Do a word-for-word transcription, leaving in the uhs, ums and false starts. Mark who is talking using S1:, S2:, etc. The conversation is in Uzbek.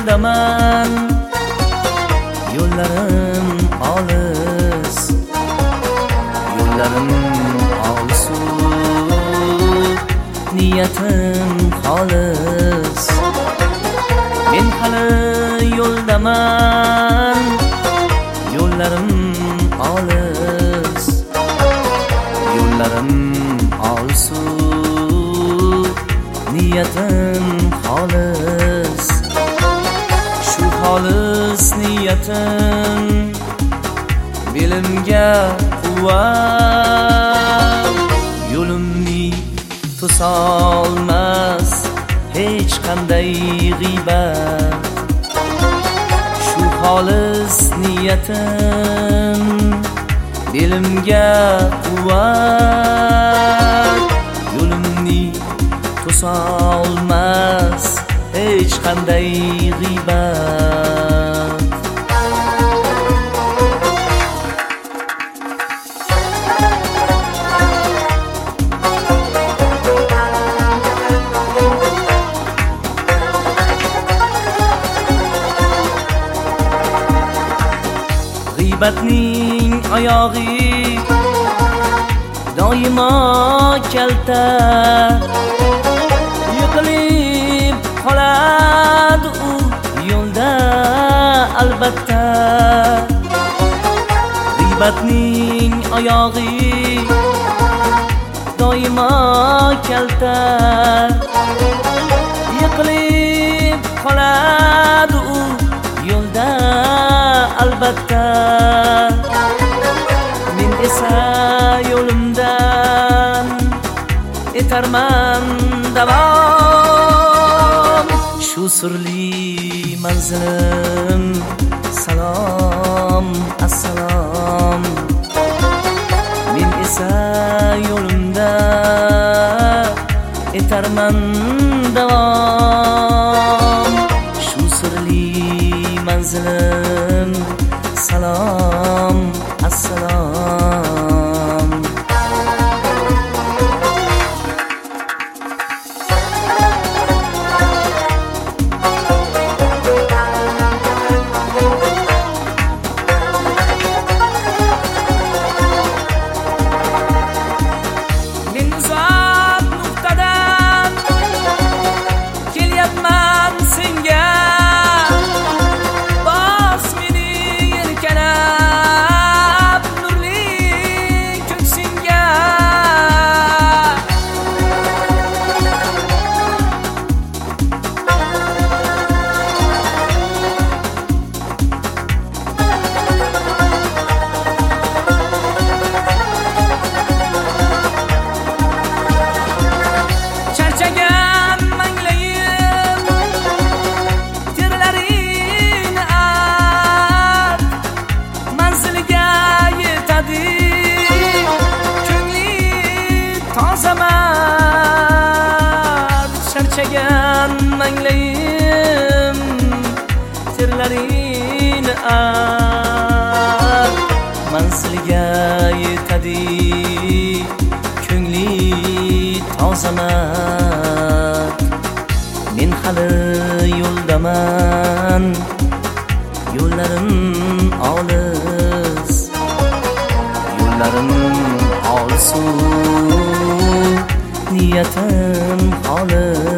S1: yo'ldaman, yo'llarim olis, yo'llarim olis, niyatim xolis. Men hali yo'ldaman, yo'llarim olis, yo'llarim olis, niyatim xolis. Shu xolis niyatim belimga quvvat, yo'limni to'solmas hech qanday g'iybat. Shu xolis niyatim belimga quvvat, yo'limni to'solmas hech qanday g'iybat. G'iybatning oyog'i doimo kalta, yiqilib qoladi u yo'lda albatta. G'iybatning oyog'i doimo kalta, yiqilib qoladi u yo'lda albatta. Men esa yo'limdan etarman davom. Shu sirli manzilim salom assalom. Men esa yo'limda etarman davom. Shu sirli manzilim salom assalom. Men uzoq nuqtadan kelyapman senga, bos meni yelkalab nurli ko'ksingga. Charchagan manglayim terlarin art, manziliga yetadi ko'ngli tozamat. Charchagan manglayim terlarin art, manziliga yetadi ko'ngli tozamat. Men hali yo'ldaman, yo'llarim olis, yo'llarim olis, niyatim xolis.